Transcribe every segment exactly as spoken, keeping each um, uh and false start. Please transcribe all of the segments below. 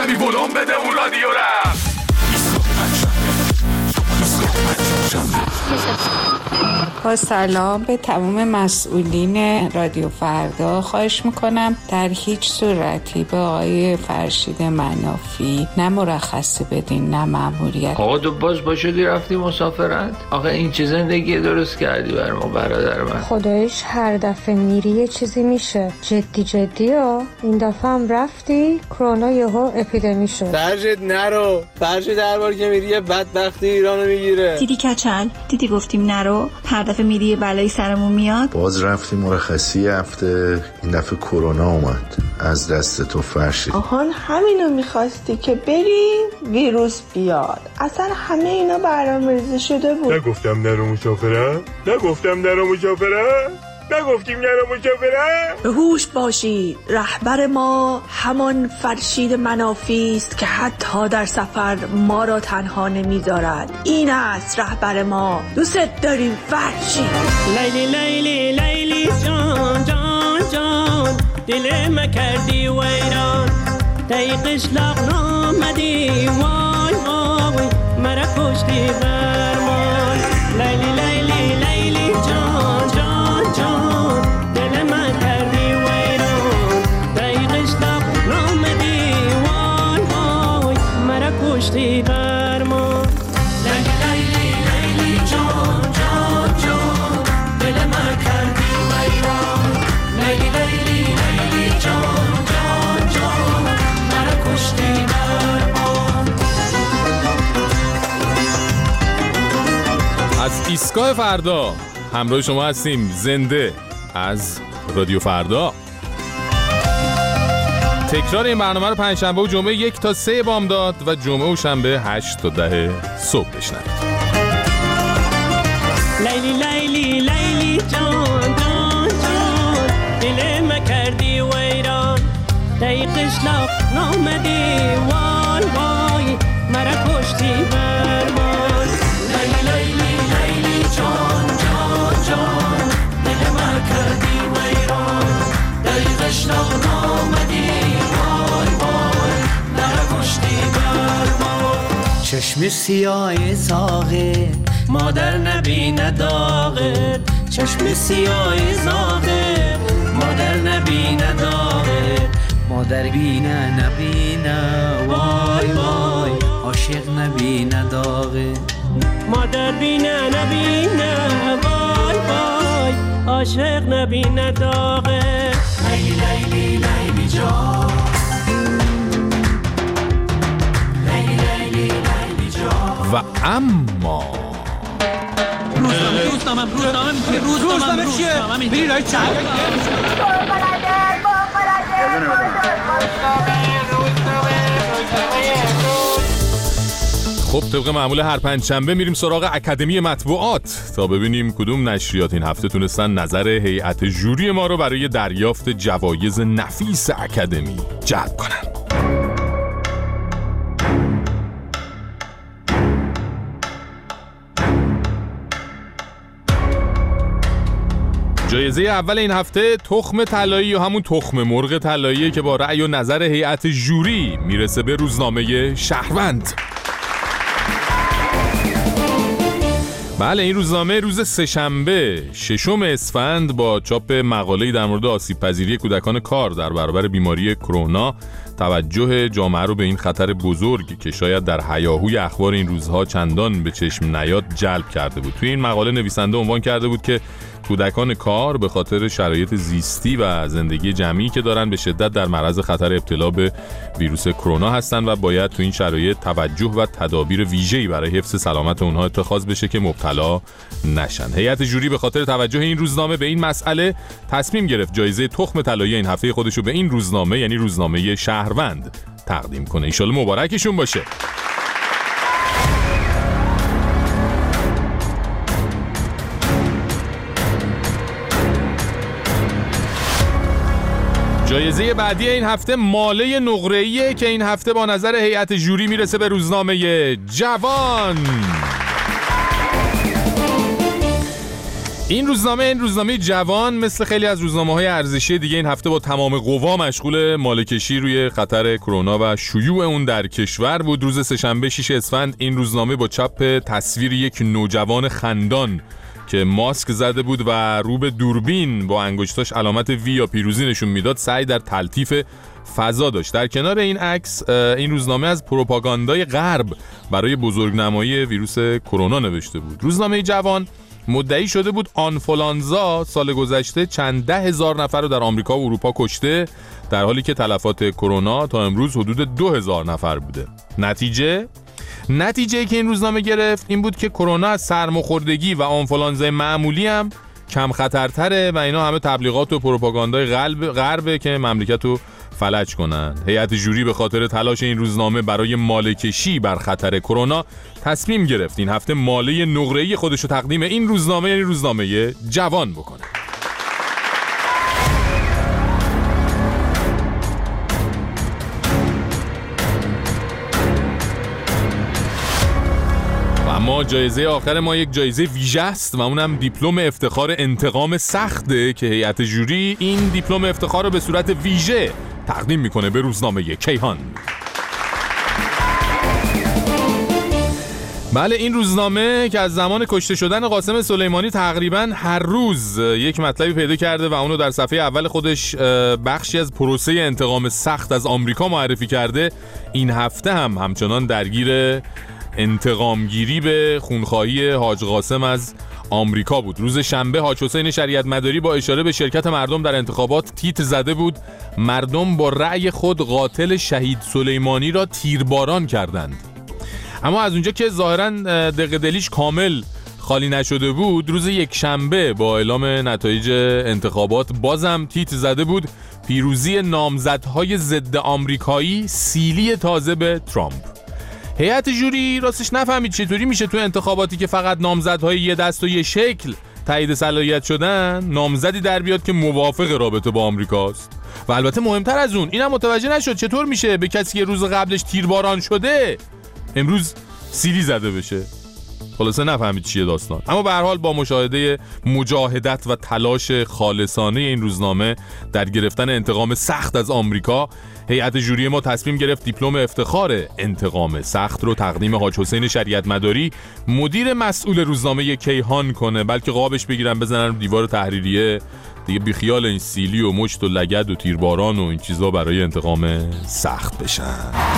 کمی ولوم بده اون رادیو رفت. با سلام به تمام مسئولین رادیو فردا، خواهش میکنم در هیچ صورتی به آقای فرشید منافی نه مرخصی بدین نه مأموریت. آقا تو باز باشدی رفتی مسافرت؟ آقا این چه زندگی درست کردی بر ما برادر من؟ خدایش هر دفعه میری یه چیزی میشه. جدی جدی ها این دفعه هم رفتی کرونا یهو اپیدمی شد. فرشید نرو، فرشید هر بار که میری بدبختی ایرانو میگیره. دیدی کچل، دیدی گفتیم نرو، هر دفعه میری بلایی سرمون میاد. باز رفتیم مرخصی هفته، این دفعه کرونا اومد. از دست تو فرشید. آهان همینو میخواستی که بری ویروس بیاد. اصلا همه اینا برنامه‌ریزی شده بود. نگفتم نرو مسافرت؟ نگفتم نرو مسافرت؟ نگفتیم نرو مسافرت؟ به هوش باشید، رهبر ما همان فرشید منافی است که حتی در سفر ما را تنها نمیذارد. این است رهبر ما. دوست داریم فرشید. لیلی لیلی لیلی جان جان جان، دل ما کردی ویران، دقیقش لاغ نامدی وای وای، مرا کشتی برمان. لیلی لیلی لیلی جان جان جان، دل ما کردی ویران، دقیقش لاغ نامدی وای وای، مرا کشتی برمان. لیلی لیلی لیلی جان جان جان، دل ما کردی ویران، لیلی لیلی لیلی جان جان جان، مرا کشتی برمان. از ایستگاه فردا همراه شما هستیم، زنده از رادیو فردا. تکرار این برنامه رو پنجشنبه و جمعه یک تا سه بامداد و جمعه و شنبه هشت تا ده صبح بشنوید. لیلی لیلی لیلی جان جان جان، دل ما کردی ویران، دقیقش لاغ نامدی وای وای، مرا کشتی برمان. لیلی لیلی لیلی جان جان جان، دل ما کردی ویران، دقیقش لاغ نامدی وای وای، مرا کشتی برمان. چشم سیاه زاغه مادر نبینه داغت، چشم سیاه زاغه مادر نبینه داغت، مادر بینه نبینه وای وای، عاشق نبینه داغت، مادر بینه نبینه وای وای، عاشق نبینه داغت. لیلی لیلی لیلی جان، لیلی لیلی لیلی جان. و اما روزنامه روزنامه روزنامه روزنامه چیه؟ بری لای چند خب طبق معمول هر پنجشنبه میریم سراغ اکادمی مطبوعات تا ببینیم کدوم نشریات این هفته تونستن نظر هیئت ژوری ما رو برای دریافت جوایز نفیس اکادمی جلب کنن. جایزه اول این هفته تخم طلایی یا همون تخم مرغ طلاییه که با رأی و نظر هیئت ژوری میرسه به روزنامه شهروند. بله، این روزنامه روز سه‌شنبه ششم اسفند با چاپ مقاله‌ای در مورد آسیب پذیری کودکان کار در برابر بیماری کرونا توجه جامعه رو به این خطر بزرگ که شاید در هیاهوی اخبار این روزها چندان به چشم نیاد جلب کرده بود. توی این مقاله نویسنده عنوان کرده بود که کودکان کار به خاطر شرایط زیستی و زندگی جمعی که دارن به شدت در معرض خطر ابتلا به ویروس کرونا هستن و باید تو این شرایط توجه و تدابیر ویژه‌ای برای حفظ سلامت اونها اتخاذ بشه که مبتلا نشن. هیئت ژوری به خاطر توجه این روزنامه به این مسئله تصمیم گرفت جایزه تخم طلایی این هفته خودشو به این روزنامه یعنی روزنامه شهروند تقدیم کنه. ان شاءالله مبارکشون باشه. جایزه بعدی این هفته ماله نقره‌ایه که این هفته با نظر هیئت ژوری میرسه به روزنامه جوان. این روزنامه این روزنامه جوان مثل خیلی از روزنامه‌های ارزشی دیگه این هفته با تمام قوا مشغول ماله‌کشی روی خطر کرونا و شیوع اون در کشور بود. روز سه‌شنبه شش اسفند این روزنامه با چاپ تصویر یک نوجوان خندان که ماسک زده بود و رو به دوربین با انگشتاش علامت وی یا پیروزی نشون میداد سعی در تلطیف فضا داشت. در کنار این عکس این روزنامه از پروپاگاندای غرب برای بزرگنمایی ویروس کرونا نوشته بود. روزنامه جوان مدعی شده بود آنفولانزا سال گذشته چند ده هزار نفر رو در آمریکا و اروپا کشته، در حالی که تلفات کرونا تا امروز حدود دو هزار نفر بوده. نتیجه نتیجه که این روزنامه گرفت این بود که کرونا از سرماخوردگی و آنفولانزای معمولی هم کم خطرتره و اینا همه تبلیغات و پروپاگاندای غرب غربه که مملکت رو فلج کنن. هیئت جوری به خاطر تلاش این روزنامه برای ماله‌کشی بر خطر کرونا تصمیم گرفت این هفته ماله نقره‌ای خودش رو تقدیم این روزنامه یعنی روزنامه جوان بکنه. اما جایزه آخر ما یک جایزه ویژه است و اونم دیپلم افتخار انتقام سخته که هیئت جوری این دیپلم افتخار رو به صورت ویژه تقدیم میکنه به روزنامه کیهان. بله، این روزنامه که از زمان کشته شدن قاسم سلیمانی تقریباً هر روز یک مطلبی پیدا کرده و اونو در صفحه اول خودش بخشی از پروسه انتقام سخت از آمریکا معرفی کرده، این هفته هم همچنان درگیر انتقامگیری به خونخواهی حاج قاسم از آمریکا بود. روز شنبه حاج حسین شریعت مداری با اشاره به شرکت مردم در انتخابات تیتر زده بود مردم با رأی خود قاتل شهید سلیمانی را تیرباران کردند. اما از اونجا که ظاهراً دق دلیش کامل خالی نشده بود، روز یک شنبه با اعلام نتایج انتخابات بازم تیتر زده بود پیروزی نامزدهای ضد آمریکایی سیلی تازه به ترامپ. هیئت جوری راستش نفهمید چطوری میشه تو انتخاباتی که فقط نامزدهای یه دست و یه شکل تایید صلاحیت شدن نامزدی در بیاد که موافق رابطه با آمریکاست. و البته مهمتر از اون اینم متوجه نشد چطور میشه به کسی که روز قبلش تیرباران شده امروز سیلی زده بشه. خلاصه نفهمید چیه داستان. اما به هر حال با مشاهده مجاهدت و تلاش خالصانه این روزنامه در گرفتن انتقام سخت از آمریکا، هیئت جوری ما تصمیم گرفت دیپلم افتخار انتقام سخت رو تقدیم حاج حسین شریعت مداری مدیر مسئول روزنامه کیهان کنه، بلکه قابش بگیرن بزنن رو دیوار تحریریه دیگه بیخیال این سیلی و مشت و لگد و تیرباران و این چیزا برای انتقام سخت بشن.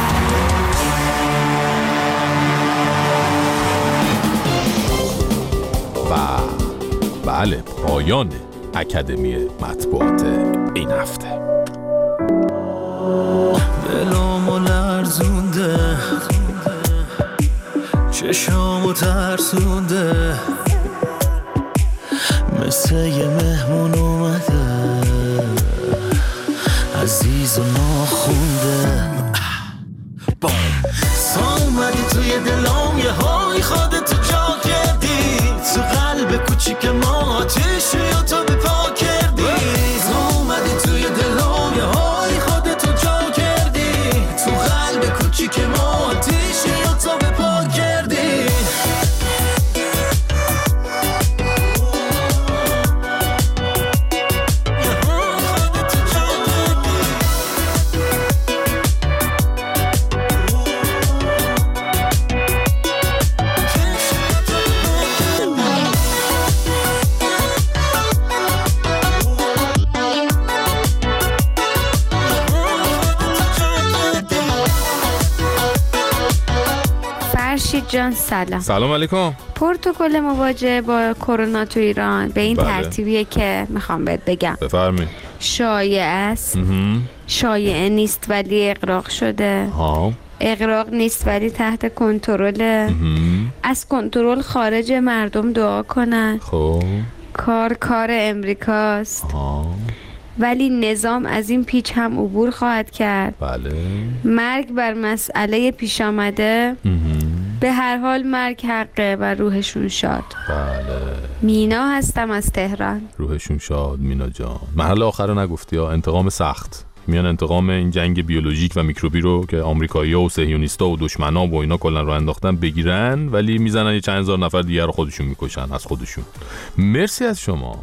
و بله، پایان اکادمی مطبوعات این هفته. دلمو لرزونده چشامو ترسونده مثل یه مهمون اومده عزیز و ناخونده سا اومدی توی دلام یه های خودتو جا کردی تو قلب کوچیک ما آتیشی و تو به پا کردی سا اومدی توی دلام یه های خودتو جا کردی تو قلب کوچیک ما آتیشی و تو به پا کردی جان سلام. سلام علیکم. پروتکل مواجهه با کرونا تو ایران به این بله. ترتیبیه که میخوام بهت بگم. بفرمایید. شایع است، شایع نیست ولی اغراق شده، ها. اغراق نیست ولی تحت کنترل، از کنترل خارج، مردم دعا کنن، خب کار کار امریکاست، ها. ولی نظام از این پیچ هم عبور خواهد کرد. بله. مرگ بر مسئله پیش آمده. به هر حال مرگ حقه و روحشون شاد. بله. مینا هستم از تهران. روحشون شاد مینا جان. مرحله آخر رو نگفتی ها، انتقام سخت. میان انتقام این جنگ بیولوژیک و میکروبی رو که آمریکایی‌ها و صهیونیست‌ها و دشمنا و اینا کلا رو انداختن بگیرن، ولی میزنن یه چند هزار نفر دیگر رو خودشون میکشن از خودشون. مرسی از شما.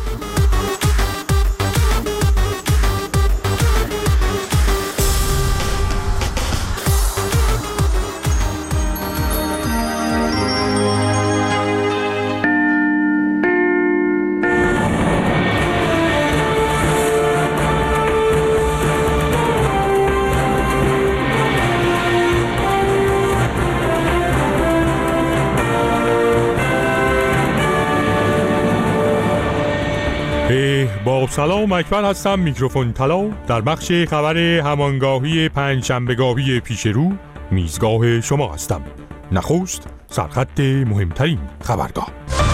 با سلام اکبر هستم، میکروفون طلا در بخش خبر همانگاهی پنجشنبهگاهی پیش رو میزگاه شما هستم. نخست سرخط مهمترین خبرگاه.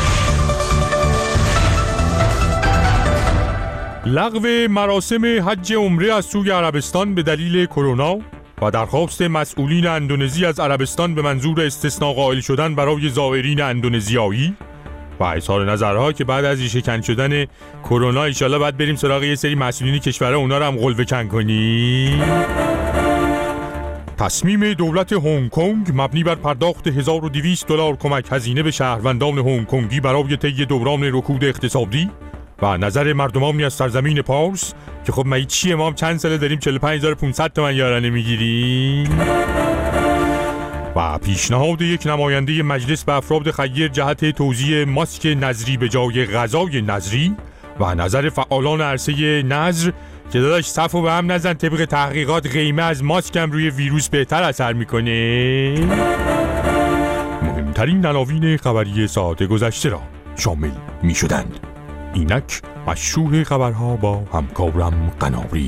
لغو مراسم حج عمره از سوی عربستان به دلیل کرونا و درخواست مسئولین اندونزی از عربستان به منظور استثناء قائل شدن برای زائرین اندونزیایی و اظهار نظرها که بعد از شکن شدن کرونا انشالله بعد بریم سراغ یه سری مسئولین کشورها اونا رو هم قلوه کن کنیم. تصمیم دولت هنگ کنگ مبنی بر پرداخت هزار و دویست دلار کمک هزینه به شهروندان هنگ کنگی برای طی دوران رکود اقتصادی و نظر مردمانی از سرزمین پارس که خب ما چیه ما هم چند ساله داریم چهل و پنج هزار و پانصد تومان یارانه میگیریم. و پیشنهاد یک نماینده مجلس به افراد خیر جهت توزیع ماسک نظری به جای غذای نظری و نظر فعالان عرصه نظر که داداش صفو به هم نزن، طبق تحقیقات قیمه از ماسک هم روی ویروس بهتر اثر میکنه. مهمترین عناوین خبری ساعت گذشته را شامل میشدند. اینک مشروع خبرها با همکارم قناری.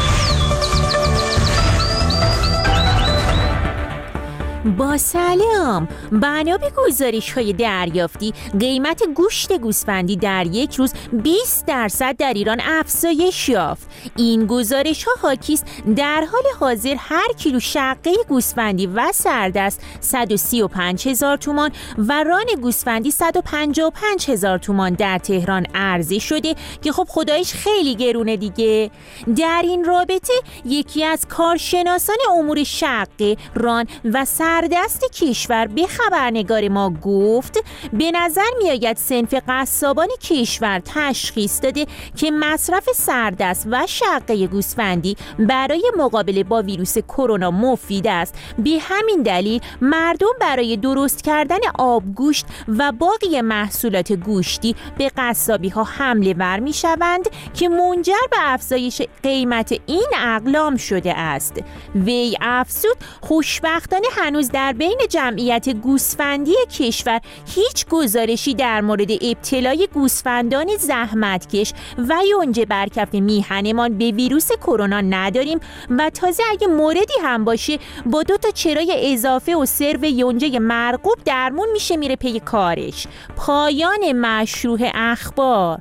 با سلام، بنا به گزارش‌های دریافتی قیمت گوشت گوسفندی در یک روز بیست درصد در ایران افزایش یافت. این گزارش‌ها حاکی است در حال حاضر هر کیلو شقه گوسفندی و سردست صد و سی و پنج هزار تومان و ران گوسفندی صد و پنجاه و پنج هزار تومان در تهران عرضه شده که خب خدایش خیلی گرونه دیگه. در این رابطه یکی از کارشناسان امور شقه، ران و سردست کشور به خبرنگار ما گفت به نظر می آید صنف قصابان کشور تشخیص داده که مصرف سردست و شقه گوسفندی برای مقابله با ویروس کرونا مفید است. به همین دلیل مردم برای درست کردن آبگوشت و باقی محصولات گوشتی به قصابی ها حمله ور می شوند که منجر به افزایش قیمت این اقلام شده است. وی افزود خوشبختانه هنوز در بین جمعیت گوسفندی کشور هیچ گزارشی در مورد ابتلای گوسفندان زحمتکش و یونجه برکف میهنمان به ویروس کرونا نداریم و تازه اگه موردی هم باشه با دو تا چرای اضافه و سرو یونجه مرغوب درمون میشه میره پی کارش. پایان مشروع اخبار.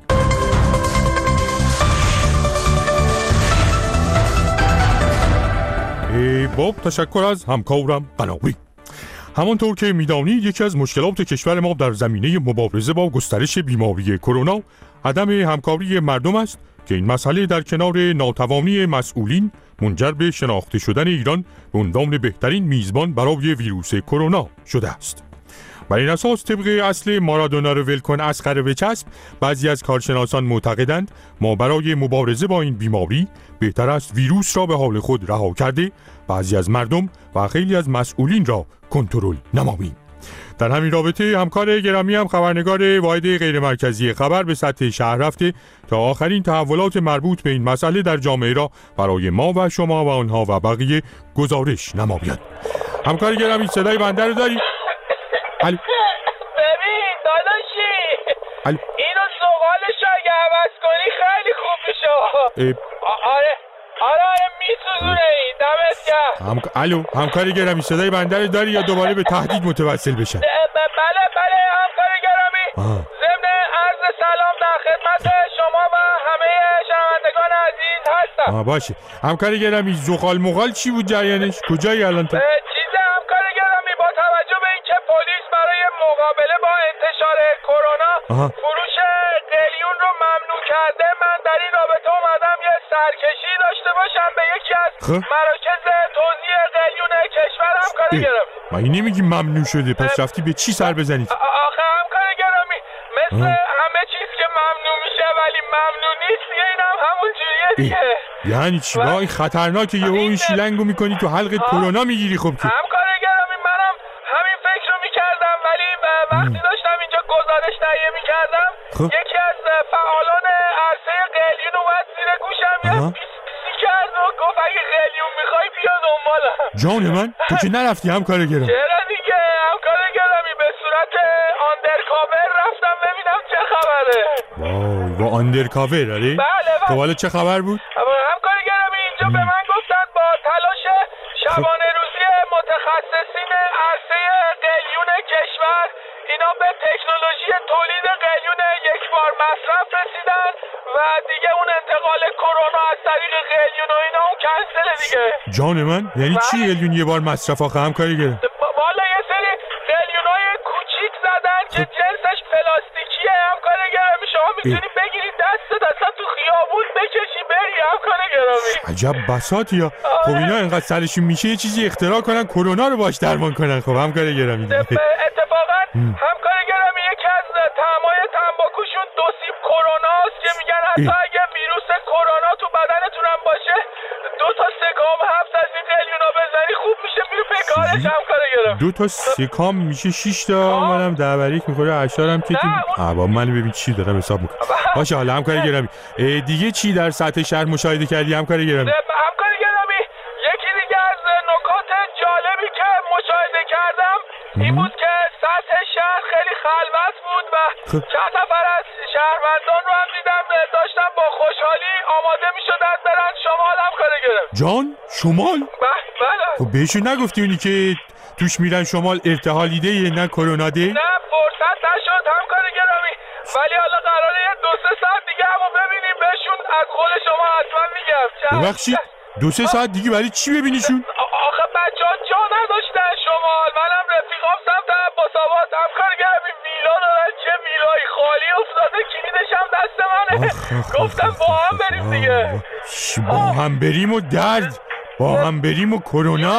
ای باب، تشکر از همکارم قناری. همانطور که میدانید یکی از مشکلات کشور ما در زمینه مبارزه با گسترش بیماری کرونا عدم همکاری مردم است که این مسئله در کنار ناتوانی مسئولین منجر به شناخته شدن ایران به عنوان بهترین میزبان برای ویروس کرونا شده است. بر این اساس طبق اصل مارادونا رو ول کن اسخر بچسب، بعضی از کارشناسان معتقدند ما برای مبارزه با این بیماری بهتر است ویروس را به حال خود رها کرده بعضی از مردم و خیلی از مسئولین را کنترل نماییم. در همین رابطه همکار گرامی هم خبرنگار واحد غیر مرکزی خبر به سطح شهر رفته تا آخرین تحولات مربوط به این مسئله در جامعه را برای ما و شما و آنها و بقیه گزارش نماید. همکار گرامی صدای بنده رو داری؟ ببین داداشی اینو سوالش اگه عوض کنی خیلی خوب میشه. آره آره آره میسوزونه این دمت گرم. هم... الو همکار گرامی صدای بنده رو داری یا دوباره به تهدید متوسل بشن؟ بله بله همکار گرامی، ضمن عرض سلام در خدمت شما و همه شنوندگان عزیز هستم. آه باشه همکار گرامی، زغال مغال چی بود جریانش؟ کجایی الان تو؟ چیز همکار گرامی، با توجه به اینکه پلیس برای مقابله با انتشار کرونا فروش قلیون رو ممنوع کرده، من در این رابطه اومدم یه سرکشی داشته باشم. رفتم به یکی از مراکز توزیع قلیون کشور همکار گرامی. ما این نمیگی ممنوع شده، پس رفتی به چی سر بزنید؟ آخه همکار گرامی مثل همه چیز که ممنوع میشه ولی ممنوع نیست، دیگه این هم همون جوریه دیگه. یعنی چی؟ با این خطرناکه یهو این شیلنگو میکنی تو حلقت کرونا میگیری. خب که همکار گرامی منم همین فکر رو میکردم، ولی وقتی داشتم اینجا گزارش تهیه میکردم یکی از فعالان عرصه قلیون اومد زیر گوشم یه پیسی کرد و گفت اگه قلیون میخوای بیا دنبالم. جان من تو که نرفتی همکار گرامی؟ چرا دیگه همکار گرامی، به صورت آندرکاور رفتم ببینم چه خبره. وای با آندرکاور آره؟ بله بله. خب حالا چه خبر بود؟ همکار گرامی اینجا به من گفتن با تلاش شبانه روزی متخصصین عرصه قلیون کشور اینا به تکنولوژی تولید قلیون یک بار مصرف رسیدن و دیگه اون انتقال کرونا از طریق قلیون و اینا اون کنسله دیگه. جان من یعنی چی قلیون یه بار مصرف آخه همکاری گرامی؟ والا یه سری قلیونای کوچیک زدن که جنسش پلاستیکیه همکار گرامی، شما میتونی بگیری دست دست تو خیابون بکشی بری همکار گرامی. عجب بساطی ها. خب اینا اینقدر سرشون میشه یه چیزی اختراع کنن کرونا رو باش درمان کنن. خب همکار گرامی اتفاقا همکار گرامی یکی از طعمای تنباکوشون دو سیب کروناست که میگن حتی اگه ویروس کرونا تو بدنتون هم باشه دو تا سکام هفت از این قلیونا بزنی خوب میشه میره به کارش همکار گرامی. دو تا سکام میشه شش تا، منم ده بریک میخوره اشارم که عبا منو ببین چی دارم حساب میکنم. باشه حالا همکار گرامی دیگه چی در سطح شهر مشاهده کردی همکار گرامی؟ همکار گرامی یکی دیگه از نکات جالبی که مشاهده کردم این بود که سطح شهر خیلی خلوت بود و چند نفر از شهروندان رو هم دیدم داشتن با خوشحالی آماده میشدن برن شمال همکار گرامی. جان شمال؟ بله. خب بهشون نگفتی اونی که توش میرن شمال ارتحالیده نه کرونا ده؟ نه فرصت نشد همکار گرامی، ولی حالا قراره دو سه ساعت دیگه همو ببینیم بهشون از قول شما حتما میگم. ببخشید دو سه ساعت دیگه برای چی ببینیشون؟ آخه بچه ها جا نداشتن شمال، منم رفیقام سمت عباس‌آباد همکار گرامی ویلا دارن، چه ویلایی خالی افتاده کلیدش هم دست منه. گفتم با هم بریم دیگه. با هم بریم و درد با هم بریم و کرونا.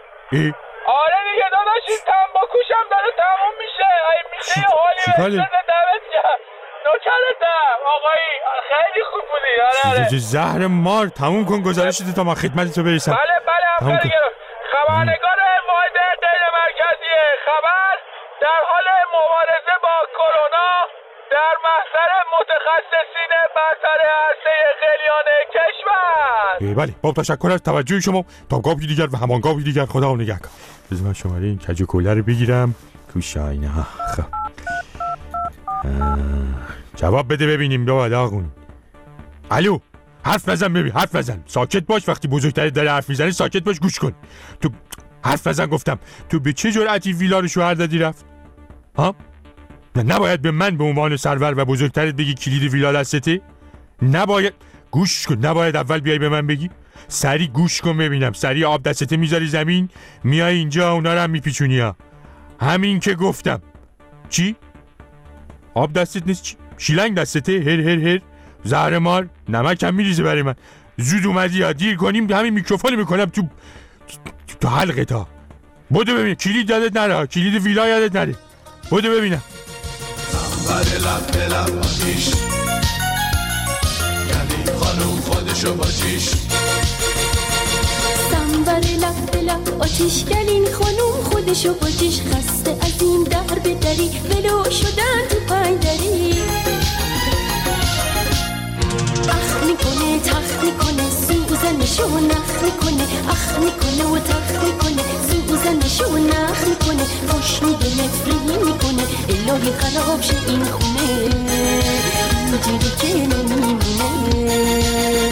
آره دیگه داداش این تنباکوشم داره تموم میشه. ای میشه یه حالی بسته دمت گرم نوکرتم آقایی، خیلی خوب بودی. آره آره زهر مار تموم کن گزارشت تا من خدمت تو برسم. بله بله همکار گرامی. خبرنگار واحد غیر مرکزی خبر در حال مبارزه با کرونا در محضر متخصصین برتر عرصه قلیان کشور. بله با تشکر از توجه شما. تا گاهی دیگر و همان گاهی دیگر خدا نگهدار. بذار من شماره این کج و کوله رو بگیرم. کوشاینه خب جواب بده ببینیم دو داغون. الو حرف نزن ببین حرف نزن ساکت باش. وقتی بزرگترت داره حرف میزنه ساکت باش گوش کن. تو حرف نزن گفتم. تو به چه جرأتی ویلا رو شوهر دادی رفت؟ ها؟ نه نباید به من به عنوان سرور و بزرگترت بگی کلید ویلا دستته؟ نباید. گوش کن نباید اول بیای به من بگی؟ سری گوش کن ببینم. سری آب دستته میذاری زمین میای اینجا اونا رو هم میپیچونی ها. همین که گفتم. چی؟ آب دستت نیست چی؟ شیلنگ دستته؟ هر هر هر زهر مار نمک هم میریزه برای من. زود اومدی یا دیر کنیم همین میکروفون میکنم تو تو حلقه تا. بودو ببین کلید یادت نره، کلید ویلا یادت نره. بودو ببینم. بله لب به لب آتیش یعنی خانوم خودشو باجیش. سنبر لب به لب آتیش گلین خانوم خودشو باجیش. خسته از این در به دری ولو شدن تو پایدری. اخ میکنه تخ میکنه سوزنشو نخ میکنه. اخ میکنه و تخ میکنه سوزنشو نخ میکنه. خوش میده نفرین میکنه الهی خراب شه این خونه اینجوری که نمیمونه.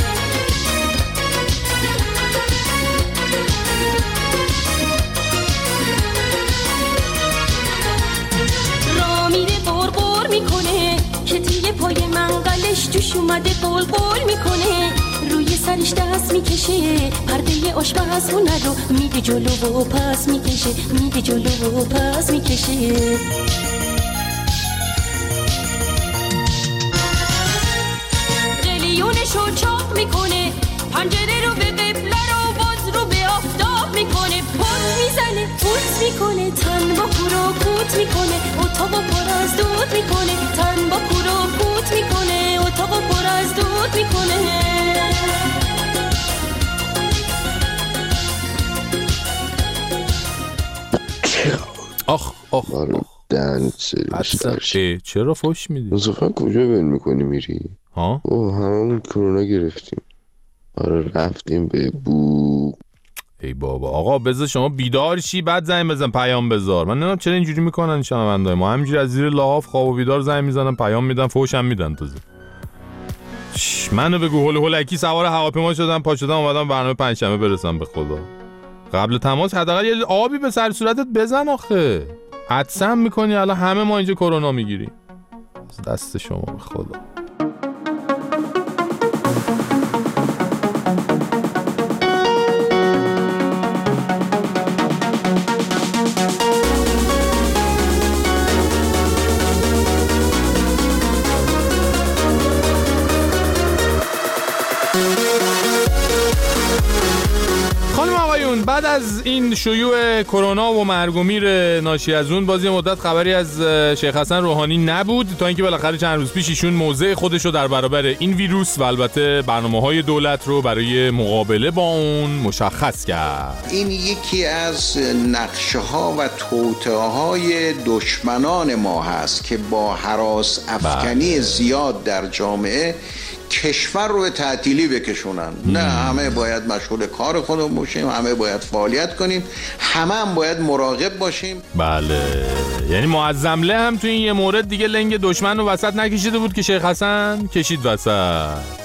را میره بور بور میکنه که توی پای منقلش جوش اومده بول بول میکنه. روی سرش دست میکشه پرده آشپزخونه رو میده جلو و پس میکشه میده جلو و پس میکشه. قلیونشو چاق میکنه پنجره رو به قبله رو باز رو به آفتاب میکنه، پت میزنه پوت میکنه، تن با کور و پوت میکنه، اتاق پر از دود میکنه، تن با کور و پوت میکنه، اتاق پر از دود میکنه. آخ آخ دهن سرویس. چرا فوش میدی؟ مصطفی کجا بین میکنی میری؟ ها؟ اوه هممون کرونا گرفتیم. آره رفتیم به بو. ای بابا آقا بذار شما بیدار شی بعد زنگ بزن پیام بذار. من نمیدونم چرا اینجوری میکنن شنوندای ما، همینجوری از زیر لحاف خواب و بیدار زنگ میزنن پیام میدن فوشم میدن. تازه منو بگو هول هولکی سوار هواپیما شدم پا شدم اومدم برنامه پنجشنبه برسم. به خدا قبل تماس حداقل یه آبی به سر صورتت بزن آخه. حدسم میکنی الان همه ما اینجا کرونا میگیریم. دست شما به خدا. بعد از این شیوع کرونا و مرگ و میر ناشی از اون باز یه مدت خبری از شیخ حسن روحانی نبود، تا اینکه بالاخره چند روز پیش ایشون موضع خودش رو در برابر این ویروس و البته برنامه‌های دولت رو برای مقابله با اون مشخص کرد. این یکی از نقشه‌ها و توطئه‌های دشمنان ما هست که با هراس افکنی زیاد در جامعه کشور رو تعطیلی بکشونن. نه همه باید مشغول کار خودمون باشیم، همه باید فعالیت کنیم، همه هم باید مراقب باشیم. بله یعنی معظمله هم تو این یه مورد دیگه لنگ دشمن رو وسط نکشیده بود که شیخ حسن کشید وسط.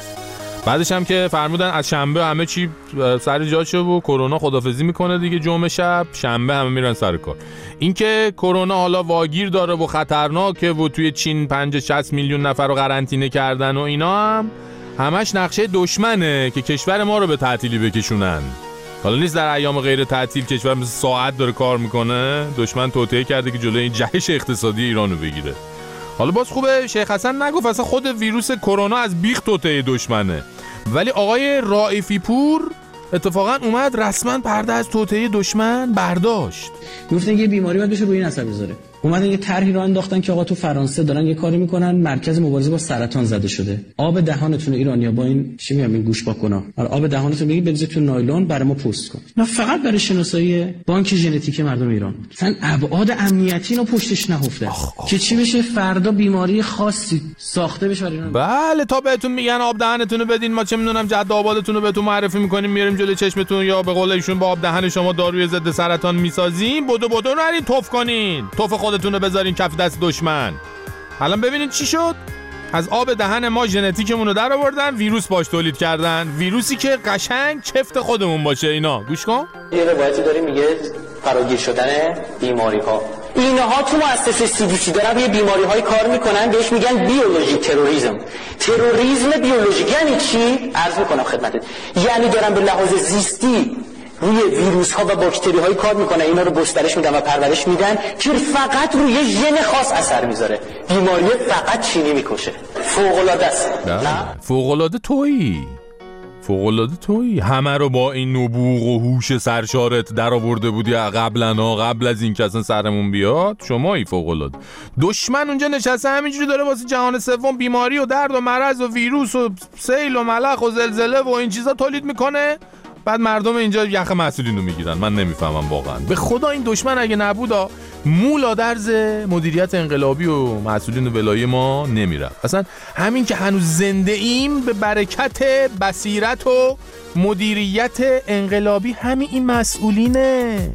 بعدش هم که فرمودن از شنبه همه چی سر جاشه و کرونا خدافظی میکنه دیگه، جمعه شب شنبه همه میرن سر کار. این که کرونا حالا واگیر داره و خطرناکه و توی چین پنجاه شصت میلیون نفر رو قرنطینه کردن و اینا هم همش نقشه دشمنه که کشور ما رو به تعطیلی بکشونن. حالا نیست در ایام غیر تعطیل کشور مثل ساعت داره کار میکنه، دشمن توطئه کرده که جلوی این جهش اقتصادی ایران رو بگیره. حالا باز خوبه شیخ حسن نگفت اصلا خود ویروس کرونا از بیخ توطئه دشمنه، ولی آقای رائفی پور اتفاقا اومد رسما پرده از توطئه دشمن برداشت. گفتن یه بیماری باید بشه روی این اثر بذاره. اومدن یه طرحی رو انداختن که آقا تو فرانسه دارن یه کاری میکنن، مرکز مبارزه با سرطان زده شده. آب دهانتون ایرانیا با این چی میگم این گوش پاکونا، آب دهانتون بگید بذارید تو نایلون برای ما پست کن. نه فقط برای شناسایی بانک ژنتیک مردم ایران. مثلا ابعاد امنیتی اینو پشتش نهفته که چی بشه فردا بیماری خاصی ساخته بشه ایران. بله تا بهتون میگن آب دهنتون رو بدین، ما چه میدونم جد آبادتون رو بهتون معرفی میکنیم میاریم جلوی چشمتون، یا به قول ایشون با آب دهن شما داروی ضد سرطان میسازیم، بدو بدو نرین توف کنین، توف خودتون رو بذارین کف دست دشمن. الان ببینید چی شد، از آب دهن ما ژنتیکمون رو در آوردن، ویروس باش تولید کردن، ویروسی که قشنگ چفت خودمون باشه. اینا گوش کن، یه روایتی داره میگه فراگیر شدن بیماری ها، اینها تو مؤسسه سی دی سی دارن روی بیماری های کار میکنن، بهش میگن بیولوژیک تروریسم. تروریسم بیولوژیک یعنی چی؟ عرض میکنم خدمتت، یعنی دارن به لحاظ زیستی روی ویروس ها و باکتری های کار میکنن، اینا رو گسترش میدن و پرورش میدن که فقط روی ژن خاص اثر میذاره. بیماری فقط چینی میکشه. فوق العاده است. نه فوق العاده تویی، فوق العاده تویی. همه رو با این نبوغ و هوش سرشارت در آورده بودی قبلا، قبل از این که اصلا سرمون بیاد. شمایی فوق العاده. دشمن اونجا نشسته همینجوری داره واسه جهان سوم بیماری و درد و مرض و ویروس و سیل و ملخ و زلزله و این چیزا تولید میکنه، بعد مردم اینجا یخ مسئولین رو میگیرن. من نمیفهمم واقعا. به خدا این دشمن اگه نبودا مولا درز مدیریت انقلابی و مسئولین ولایی ما نمیرفت. اصلا همین که هنوز زنده ایم به برکت بصیرت و مدیریت انقلابی همین این مسئولینه،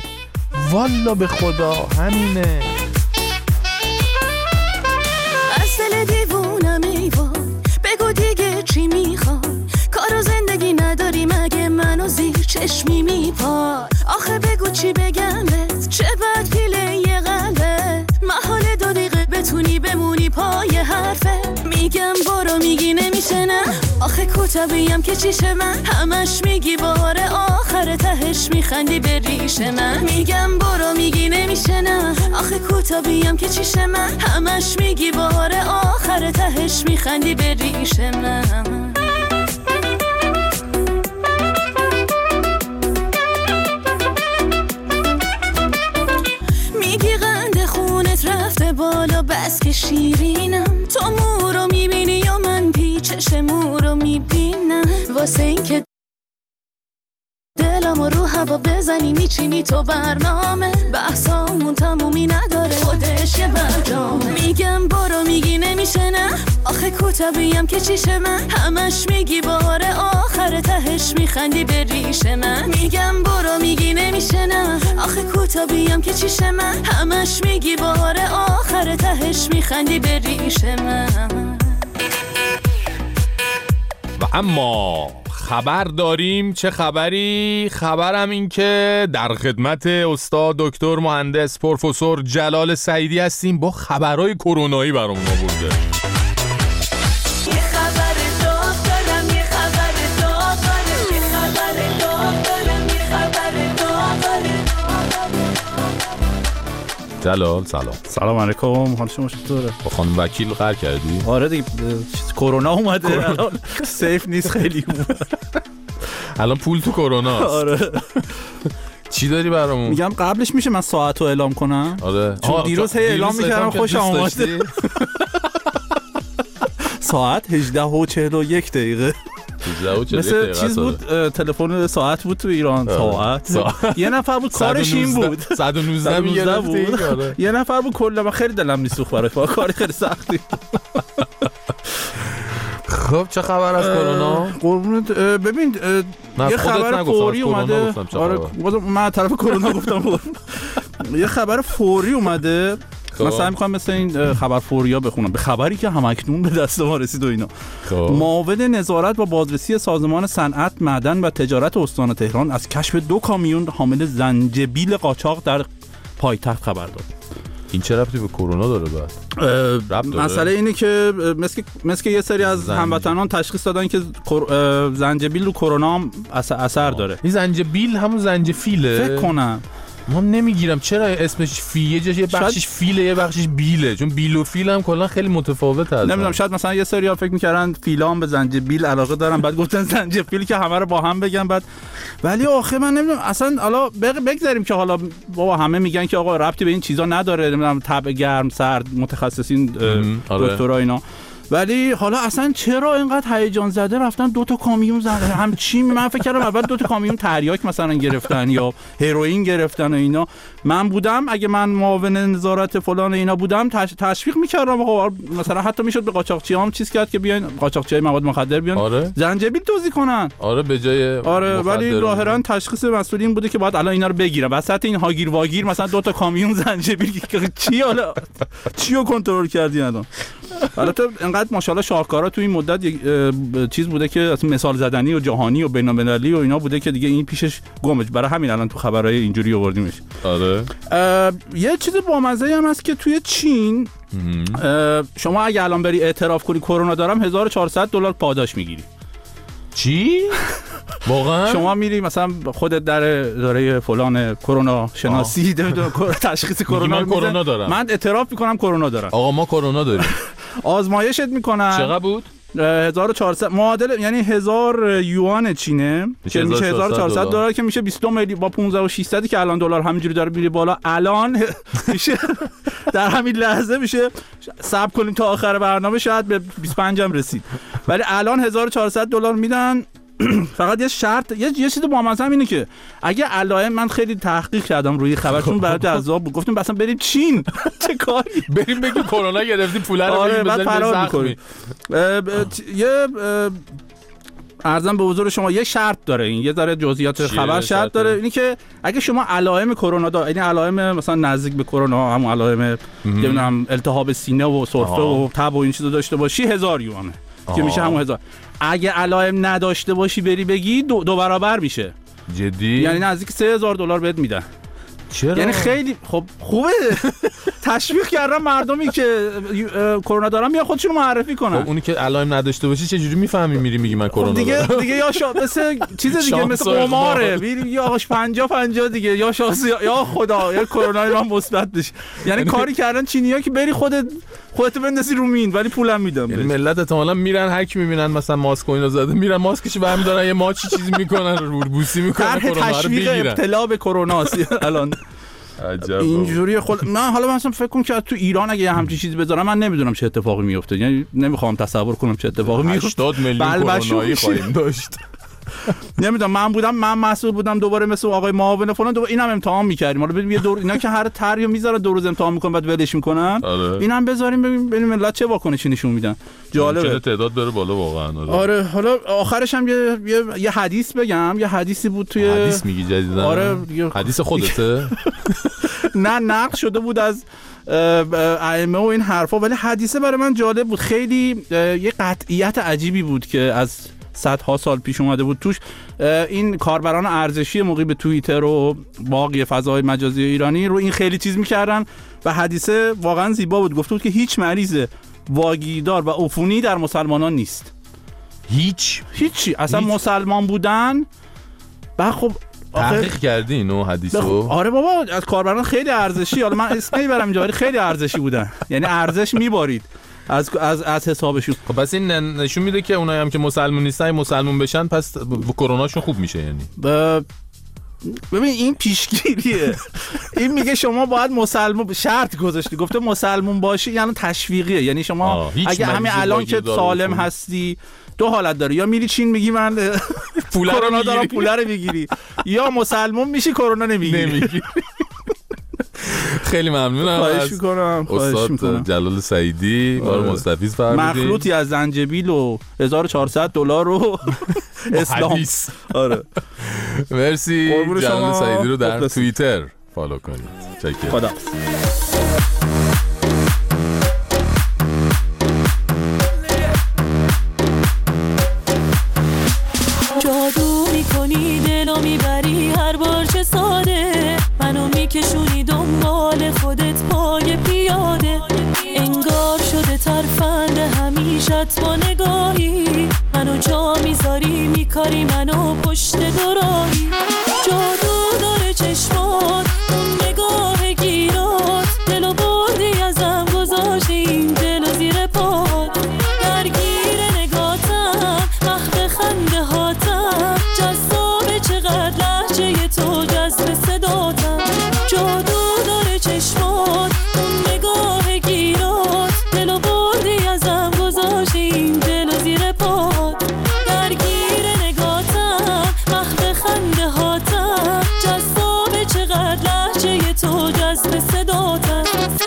والا به خدا همینه. اصل دیوونم ایوان، بگو دیگه چی میخوای، کارو زندگی نداری مگه منو زیر چشمی میپای، آخه بگو چی بگم بهت، چه بد پیله یه قلبه، محاله دو دقیقه بتونی بمونی پای حرفه، میگم برو میگی نمیشه نه، آخه کتابیم که چیشه من، همش میگی بار آخر تهش میخندی به ریش من، میگم برو میگی نمیشه نه، آخه کتابیم که چیشه من، همش میگی بار آخر تهش میخندی به ریش من. شیرینم، تو مو رو میبینی یا من پیچش مو رو میبینم، واسه این که دلم رو هوا بزنی میچینی تو برنامه، بحثامون تمومی نداره خودش یه برنامه. میگم برو میگی نمیشه نه، آخه کوتابیم که چیشه من، همش میگی باره آخر تهش میخندی به ریش من. میگم برو میگی نمیشه نه، آخه کوتابیم که چیشه من، همش میگی باره آخر تهش میخندی به ریش من. و اما خبر داریم. چه خبری؟ خبرم این که در خدمت استاد دکتر مهندس پروفسور جلال سعیدی هستیم با خبرهای کرونایی برامون آورده. یه خبر داغ دارم، یه خبر داغ دارم، یه خبر داغ دارم، یه خبر داغ دارم. جلال سلام. سلام علیکم، حال شما چطوره؟ با خانم وکیل قرار کردی؟ آره دیگه، کرونا اومده الان سیف نیست خیلی. الان پول تو کرونا. آره. چی داری برامون؟ میگم قبلش میشه من ساعت رو اعلام کنم؟ آره. چون دیروز هی اعلام میکردم خوش آمده. ساعت هجده و چهل و یک دقیقه. مثل چیز بود، تلفن ساعت بود تو ایران. ساعت یه نفر بود کارش این بود، صد و نوزده بود. یه نفر بود کلا، من خیلی دلم میسوخت براش، با کاری خیلی سختی. خب چه خبر از کرونا؟ قربونت ببین یه خبر فوری اومده. آره من طرف کرونا گفتم. یه خبر فوری اومده، مثلا میخوام مثل این خبر فوریا بخونم به خبری که همکنون به دست ما رسید و اینا. معاون نظارت و بازرسی سازمان صنعت، معدن و تجارت استان تهران از کشف دو کامیون حامل زنجبیل قاچاق در پایتخت خبر داد. این چه ربطی به کرونا داره بعد؟ مسئله اینه که مثل مثل یه سری از هموطنان تشخیص دادن که زنجبیل رو کرونا هم اثر داره. این زنجبیل همون زنجفیله فکر کنم. من نمیگیرم چرا اسمش فی، یه جاش یه بخشش فیله یه بخشش بیله، چون بیل و فیل هم کلا خیلی متفاوته. نمیدونم، شاید مثلا یه سری‌ها فکر می‌کردن فیلا هم به زنجبیل علاقه دارن، بعد گفتن زنجفیل که همه رو با هم بگن بعد. ولی آخه من نمیدونم اصلا، حالا بگذاریم که حالا بابا همه میگن که آقا ربطی به این چیزا نداره، نمیدونم طبع گرم سرد متخصصین دکترا اینا، ولی حالا اصلا چرا اینقدر هیجان زده رفتن دو تا کامیون زدن همچی؟ من فکر کردم اول دو تا کامیون تریاک مثلا گرفتن یا هروئین گرفتن و اینا. من بودم اگه من معاون نظارت فلان اینا بودم تش... تشویق می‌کردم آقا، مثلا حتی میشد به قاچاقچیام چیز کرد که بیاین قاچاقچیای مواد مخدر بیان. آره. زنجبیل توزیع کنن. آره به جای آره، ولی ظاهرا تشخیص مسئولین بوده که بعد الان اینا رو بگیرن وسط این هاگیر واگیر، مثلا دو تا کامیون زنجبیل چی حالا چیو کنترل کردین الان؟ البته انقدر ماشاءالله شاهکارا تو این مدت چیز بوده که اصلا مثال زدنی و جهانی و بین‌المللی و اینا بوده که دیگه این پیشش گمش، برای همین الان تو خبرهای اینجوری آوردیمش. آره. یه چیز بامزه هم هست که توی چین شما اگه الان بری اعتراف کنی کرونا دارم هزار و چهارصد دلار پاداش میگیری. چی؟ واقعا؟ شما میری مثلا خودت در اداره فلان کرونا شناسی تشخیص کرونا من کرونا دارم، من اعتراف میکنم کرونا دارم. آقا ما کرونا داریم. آزمایشت میکنن. چقدر بود؟ هزار و چهارصد معادل، یعنی هزار یوان چینه که میشه هزار و چهارصد دلار که میشه بیست و دو میلیون با پانزده و ششصد که الان دلار همینجوری داره میره بالا. الان میشه در همین لحظه میشه صبر کنیم تا آخر برنامه شاید به بیست و پنج هم رسید، ولی الان هزار و چهارصد دلار میدن. فقط یه شرط، یه یه چیز با مزه اینه که اگه علائم، من خیلی تحقیق کردم روی خبرتون برای جذاب بود، گفتیم مثلا بریم چین چه کاری بریم بگیم کرونا گرفتی پول رو بگیم بزنیم زخمی. یه عرضم به حضور شما یه شرط داره، این یه ذره جزئیات خبر شرط داره، اینی که اگه شما علائم کرونا دار، یعنی علائم مثلا نزدیک به کرونا، همون علائم نمیدونم التهاب سینه و سرفه و تب و این چیزا داشته باشی هزار یوانه که میشه همون هزار. اگه علائم نداشته باشی بری بگی دو, دو برابر میشه. جدی؟ یعنی نزدیک سه هزار دلار بهت میدن. چرا؟ یعنی خیلی خب خوبه. تشویق کردن مردمی که کرونا دارن یا خودشون معرفی کنن. خب اونی که علائم نداشته باشی چه جوری میفهمی میری میگی من کرونا دیگه دارم؟ دیگه یا شا... مثل چیز دیگه مثل قماره میری یا آقاش پنجاه پنجاه دیگه، یا شانس یا خدا یا کرونا ایران مثبت بشه. یعنی کاری کردن چینی‌ها که بری خودت خودت بندازی رو مین ولی پولم میدم. یعنی ملت احتمالاً میرن هر کی میبینن مثلا ماسک و اینا زده میرن ماسکش برمی دارن یه ماچی چیزی میکنن رو بوسی میکنن کرونا رو بگیرن. ابتلا به کرونا الان اینجوری خود من حالا مثلا فکر کنم که تو ایران اگه همچین چیزی بذارم من نمیدونم چه اتفاقی میفته، یعنی نمیخوام تصور کنم چه اتفاقی میفته. هشتاد میلیون کرونایی خواهیم داشت. نمیدونم من بودم من مسئول بودم دوباره مثل آقای معاون فلان دوباره اینم امتحان می‌کردیم. حالا ببین یه دور اینا که هر طرحی میذاره دو روز امتحان میکنن بعد ولش میکنن. اینم بذاریم ببین ببین ملت چه واکنشی نشون میدن. جالبه. چه تعداد بره بالا واقعا. آره حالا آخرش هم یه یه, یه حدیث بگم. یه حدیثی بود توی حدیث میگی جدیدا. آره حدیث خودته؟ نه نقل شده بود از ائمه و این حرفا، ولی حدیثه برای من جالب بود. خیلی یه قطعیت عجیبی بود که از صدها سال پیش اومده بود توش. این کاربران ارزشی موقعی به توییتر و باقی فضای مجازی ایرانی رو این خیلی چیز میکردن و حدیثه واقعا زیبا بود. گفته بود که هیچ مریض واگیردار و عفونی در مسلمانان نیست. هیچ هیچی اصلا هیچ. مسلمان بودن. و خب تحقیق کردی اینو حدیثو؟ آره بابا از کاربران خیلی ارزشی، حالا من اسم نمیبرم اینجا، ولی خیلی ارزشی بودن، یعنی ارزش میبارید از از از حسابشون. خب پس این نشون میده که اونایی هم که مسلمون نیستن مسلمون بشن پس کروناشون خوب میشه. یعنی ب... ببین این پیشگیریه. این میگه شما باید مسلمون شرط گذاشتی، گفته مسلمون باشی یعنی تشویقیه، یعنی شما اگه همین الان که سالم هستی دو حالت داره، یا میری چین میگی من کرونا دارم پول رو میگیری، یا مسلمون میشی کرونا نمیگیری. خیلی ممنونم. خواهش میکنم. استاد جلال سعیدی بار مستفیض فرمودید. مخلوطی از زنجبیل و هزار و چهارصد دلار و اسلام. آره مرسی. جلال سعیدی رو در توییتر فالو کنید. چکر. خدا. جادو میکنی دلو میبری هر بار چه ساده، منو میکشونی دنبال خودت پای پیاده، انگار شده ترفند همیشت با نگاهی، منو جا میذاری میکاری منو پشت دوراهی، جادو داره چشمات اون نگاه گیرات، دلو بردی ازم گذاشتی این دلو زیر پات، درگیر نگاتم مخت خنده هاتم، جذاب چقدر لحجه تو جذب صداتم، جادو داره چشمات اون نگاه گیرات، دلو بردی ازم گذاشتی این دلو زیر پات، درگیر نگاتم مخت خنده هاتم، جذاب چقدر لحجه تو جذب صداتم.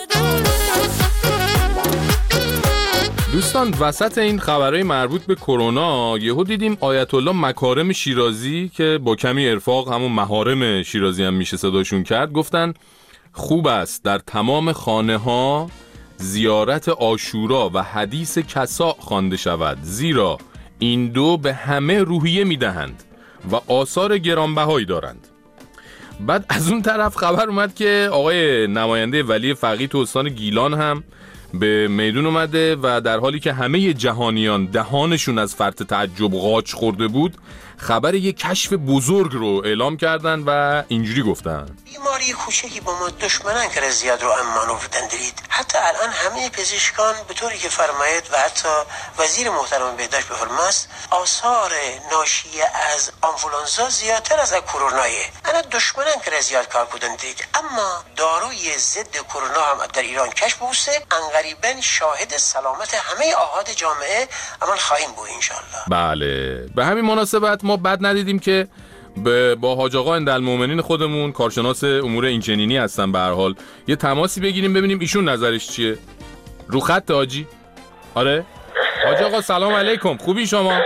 دوستان وسط این خبرهای مربوط به کرونا یهو دیدیم آیت الله مکارم شیرازی که با کمی ارفاق همون محارم شیرازی هم میشه صداشون کرد، گفتن خوب است در تمام خانه ها زیارت عاشورا و حدیث کسا خوانده شود، زیرا این دو به همه روحیه میدهند و آثار گرانبهایی دارند. بعد از اون طرف خبر اومد که آقای نماینده ولی فقیه تو استان گیلان هم به میدون اومده و در حالی که همه جهانیان دهانشون از فرط تعجب قاچ خورده بود، خبر یک کشف بزرگ رو اعلام کردن و اینجوری گفتن: بیماری کوچکی با ما دشمنان که زیاد رو امان آوردن دارید. حتی الان همه پزشکان به طوری که فرماید و حتی وزیر محترم بهداشت بفرماست آثار ناشی از آنفولانزا زیادتر از کرونایه. انا دشمنان که زیاد کار کردن دارید، اما داروی ضد کرونا هم در ایران کشف بوده. انقریبا شاهد سلامت همه آحاد جامعه امان خواهیم بود انشالله. بله به همین مناسبت ما بد ندیدیم که با حاج آقا اندالمومنین خودمون کارشناس امور اینچنینی هستن، به هر حال یه تماسی بگیریم ببینیم ایشون نظرش چیه. رو خط حاجی؟ آره حاج آقا سلام علیکم، خوبی شما؟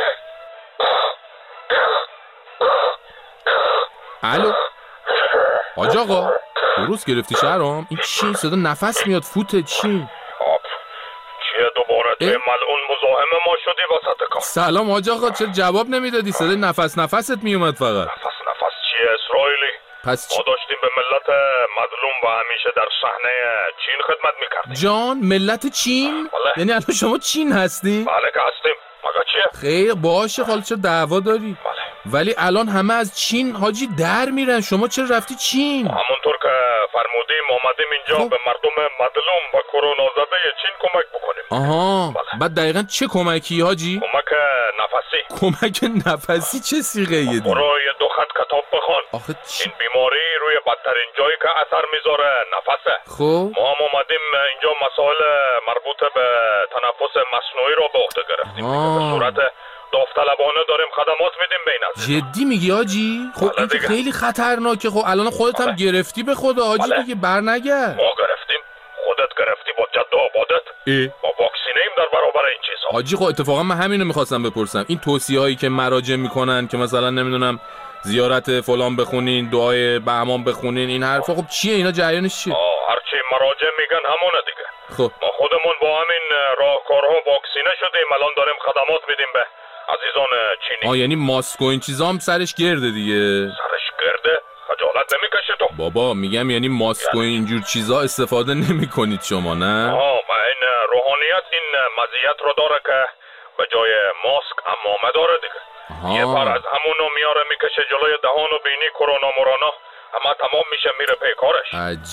الو حاج آقا درست گرفتی شهرام؟ این چی صدا نفس میاد فوته چی؟ چیه دوباره توی ملعون مزاحم ما شدی وسط کار؟ سلام حاج آقا چرا جواب نمیدادی؟ صدای نفس نفست میومد فقط. نفس نفس چیه اسرائیلی؟ پس ما داشتیم به ملت مظلوم و همیشه در صحنه چین خدمت میکردیم. جان ملت چین؟ بله. یعنی الان شما چین هستی؟ بله که هستیم. مگه چیه؟ خیر باشه خاله چرا دعوا داری؟ بله. ولی الان همه از چین حاجی در میرن، شما چرا رفتی چین؟ همونطور که فرمودیم آمدیم اینجا خب. به مردم مظلوم و کرونا زده چین کمک بکنیم. آها بله. بعد دقیقاً چه کمکی حاجی؟ کمک نفسی. کمک نفسی چه صیغه‌ای دی؟ برو یه دو خط کتاب بخون. آخه چی؟ این بیماری روی بدترین جایی که اثر میذاره نفسه. خب ما هم اومدیم اینجا مسائل مربوط به تنفس مصنوعی رو به عهده گرفتیم. به صورت داوطلبانه داریم خدمات میدیم به این عزیزان. جدی میگی حاجی؟ خب این که خیلی خطرناکه. خب الان خودت هم گرفتی به خدا حاجی دیگه برنگرد. ما گرفتیم خودت گرفتی با جد و آبادت. ما واکسینه ایم در برابر این چیزها. حاجی خب اتفاقا من همینو میخواستم بپرسم. این توصیه هایی که مراجع میکنن که مثلا نمیدونم زیارت فلان بخونین، دعای بهمان بخونین، این حرفا خب چیه اینا جریانش چیه؟ آه هرچی مراجع میگن همونه دیگه. خب ما خودمون با همین راهکارها واکسینه شدیم، الان داریم خدمات میدیم به عزیزان چینی. آه یعنی ماسک و این چیزا هم سرش گرده دیگه. سرش گرده؟ خجالت نمیکشه تو؟ بابا میگم یعنی ماسک و اینجور چیزا استفاده نمیکنید شما نه؟ آه این روحانیت این مزیت رو داره که به جای ماسک عمامه داره دیگه. آها. یه پر از همونو میاره میکشه جلوی دهان و بینی کرونا مورانا، اما تمام میشه میره پی کارش.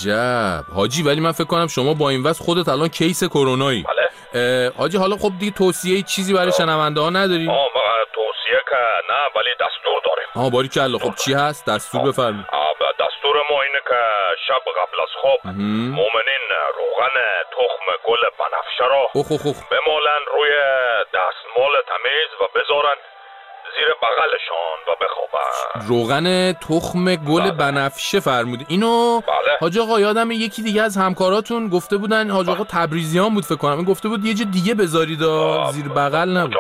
عجب حاجی، ولی من فکر کنم شما با این وضع خودت الان کیس کرونایی. بله حاجی حالا خب دیگه توصیه چیزی برای شنونده ها نداری؟ آه توصیه که نه ولی دستور داریم. آها باریکلا. خب چی هست؟ دستور بفرمایید. دستور ما اینه که شب قبل از خواب مؤمنین روغن تخم گل بنفشه را بمالن روی دستمال تمیز و بذارن زیر بغلشان و بخوابن. روغن تخم گل بنفشه فرمودی اینو؟ بله. حاج آقا یادم یکی دیگه از همکاراتون گفته بودن، حاج آقا تبریزیان بود فکر کنم، این گفته بود یه جا دیگه بذارید زیر بغل نبود.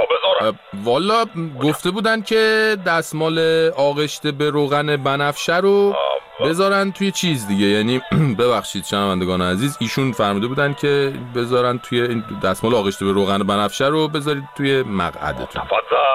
والا گفته بودن که دستمال آغشته به روغن بنفشه رو بذارن توی چیز دیگه، یعنی ببخشید شنوندگان عزیز، ایشون فرموده بودن که بذارن توی این دستمال آغشته به روغن بنفشه رو بذارید توی مقعدتون. تفضل.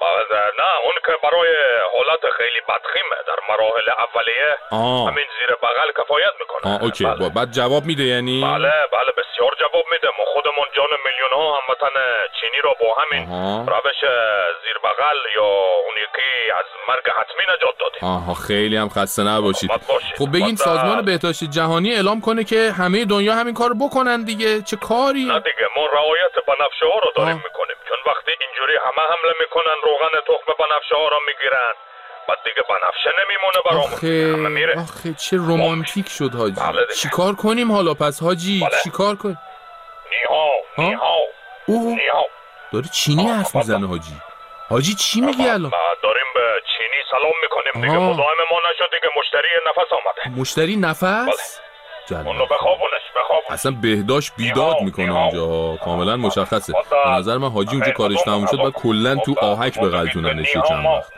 نه اون که برای حالت خیلی بدخیمه در مراحل اولیه آه. همین زیر بغل کفایت میکنه. آه اوکی. بله. بعد جواب میده یعنی؟ بله بله بسیار جواب میده. ما خودمون جان میلیون ها هموطن چینی رو با همین آه. روش زیر بغل یا اون یکی از مرگ حتمی نجات دادیم. آها خیلی هم خسته نباشید. خب بگین سازمان بهداشت جهانی اعلام کنه که همه دنیا همین کارو بکنن دیگه. چه کاری؟ نه دیگه ما رعایت بنفشه ها رو داریم آه. میکنیم، چون وقتی اینجوری همه حمله میکنن روغن تخم بنفشه ها رو میگیرن بعد دیگه بنفشه نمیمونه برامون. همه میره. آخه چه رومانتیک شد حاجی. بله چیکار کنیم حالا پس حاجی؟ بله. چیکار کنیم؟ نیهاو نیهاو نیهاو. داره چینی حرف میزنه حاجی. حاجی چی میگی الان؟ داریم به چینی سلام میکنیم دیگه. مزاحم ما نشد دیگه. مشتری نفس آمده. مشتری نفس؟ بله. اونو بخوابونش بخوابونش. اصلا بهداشت بیداد میکنه اونجا، کاملا مشخصه. به نظر من حاجی اونجا کارش تموم شد بعد کلا تو آهک بغلتوننش چند وقت.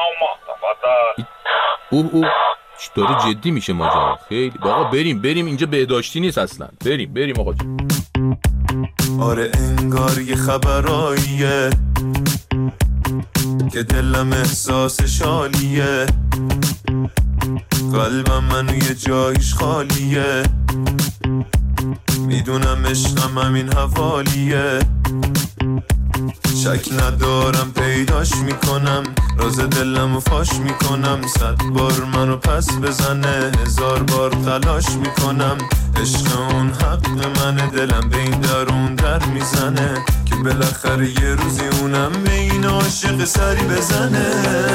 او او داره جدی میشه ماجرا. خیلی آقا بریم بریم، اینجا بهداشتی نیست اصلا. بریم بریم آقا. آره انگار یه خبراییه که دلم احساس شالیه، قلبم منو یه جایش خالیه، میدونم عشقم همین حوالیه، شک ندارم پیداش میکنم، راز دلمو فاش میکنم، صد بار منو پس بزنه هزار بار تلاش میکنم، عشق اون حق منه، دلم به این درون در میزنه که بالاخره یه روزی اونم به این عاشق سری بزنه.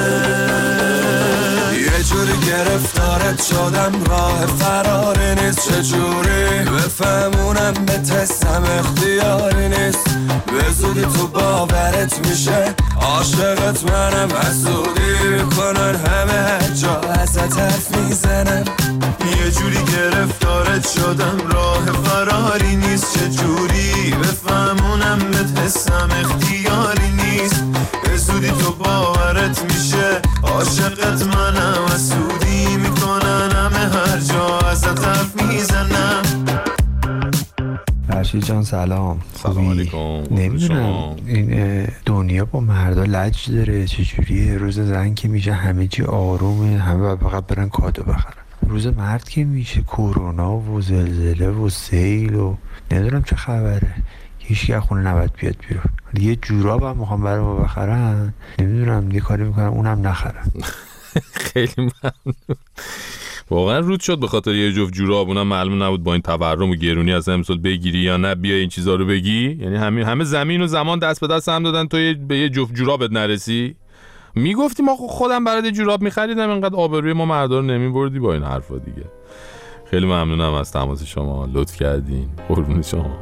یه جوری گرفتارت شدم راه فراری نیست، چجوری بفهمونم به تستم اختیاری نیست، به زودی تو باورت میشه عاشقت منم، حسودی میکنن همه هر جا ازت حرف میزنم، یه جوری گرفتارت شدم راه فراری نیست، چجوری بفهمونم به تستم اختیاری نیست، به زودی تو باورت میشه عاشقت منم، حسودی میکنن همه هر جا ازت حرف میزنم. فرشید جان سلام. سلام علیکم. نمیدونم این دنیا با مردا لج داره چجوریه؟ روز زن که میشه همه چی آرومه، همه فقط برن کادو بخرن، روز مرد که میشه کرونا و زلزله و سیل و نمیدونم چه خبره، هیچ که خونه نباید بیاد بیرون. یه جوراب هم میخوام برای ما بخرن، نمیدونم یه کاری میکنم اونم نخرن. خیلی ممنون. واقعا رود شد به خاطر یه جفت جوراب، اونم معلوم نبود با این تورم و گرونی از امسال بگیری یا نه بیا این چیزا رو بگی. یعنی همه همه زمین و زمان دست به دست هم دادن تو به یه جفت جورابت نرسی. میگفتی ما خودم برات جوراب می‌خریدم، اینقدر آبروی ما مردا رو نمی‌بردی با این حرفا دیگه. خیلی ممنونم از تماس شما، لطف کردین. قربون شما.